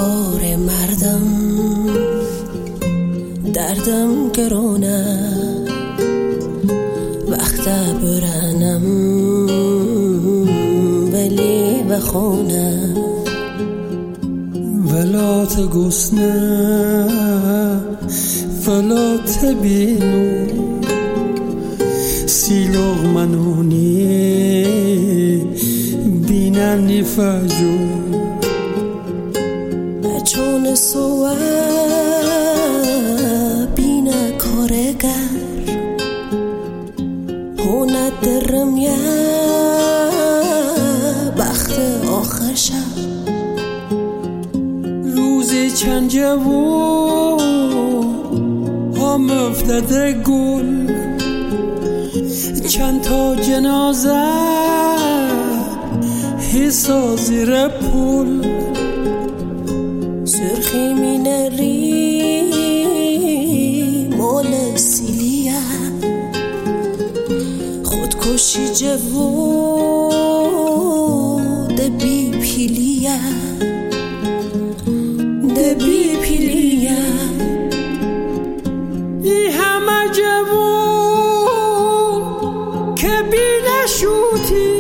بار مردم دردم گرونه وقت برنم ولی بخونه ولا تگسنه ولا تبینو سیلوغ منونی بیننی فجو چون سوه بینه کارگر هونه درم یه بخت آخر شب روزی چند جوو هم افتده گل چند تا جنازه حسا زیر پل سرخی مینری مال سیلیه خودکشی جوو دبی پیلیه دبی پیلیه ای همه جوو که بی نشوتی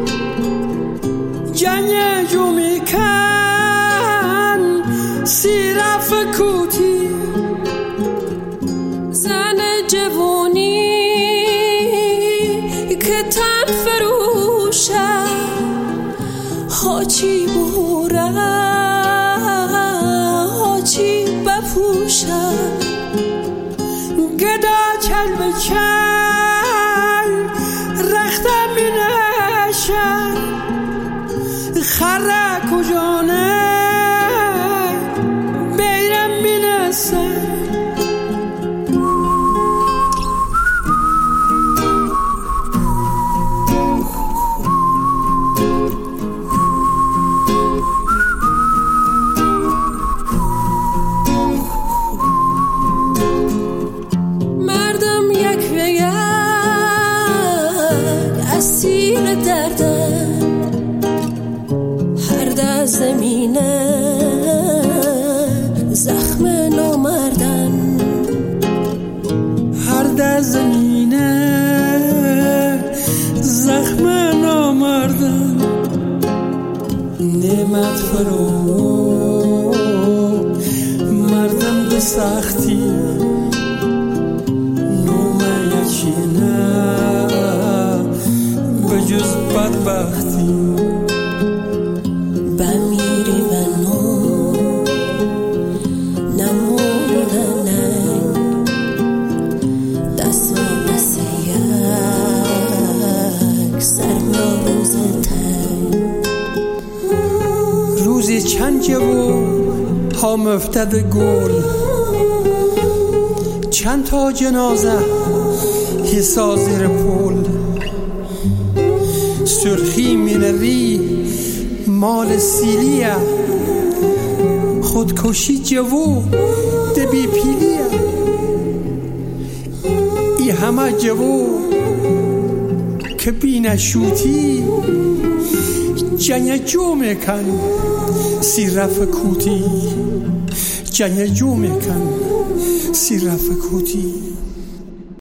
جنگ جو میکن سیرف کوتی زن جوانی که تن فروشه هاچی بوره هاچی بپوشه گدا چل به چل رخته می نشن خره کجانه بیرم می نسن اسیر دردم هر در زمینه زخم نامردن هر در زمینه زخم نامردن نعمت فرو مردم به سختی نومه یچینه جز بدبختی بمیری و نو نموری و ننگ دست و دست یک سرم روز تنگ روزی چند جوو هم افتده گل چند تا جنازه حسا زیر پل سرخی مینری مال سیلیه خودکشی جوو دبی پیلیه ای همه جوو که بی نشوتی جنگ جو میکن سیرف کوتی جنگ جو میکن سیرف کوتی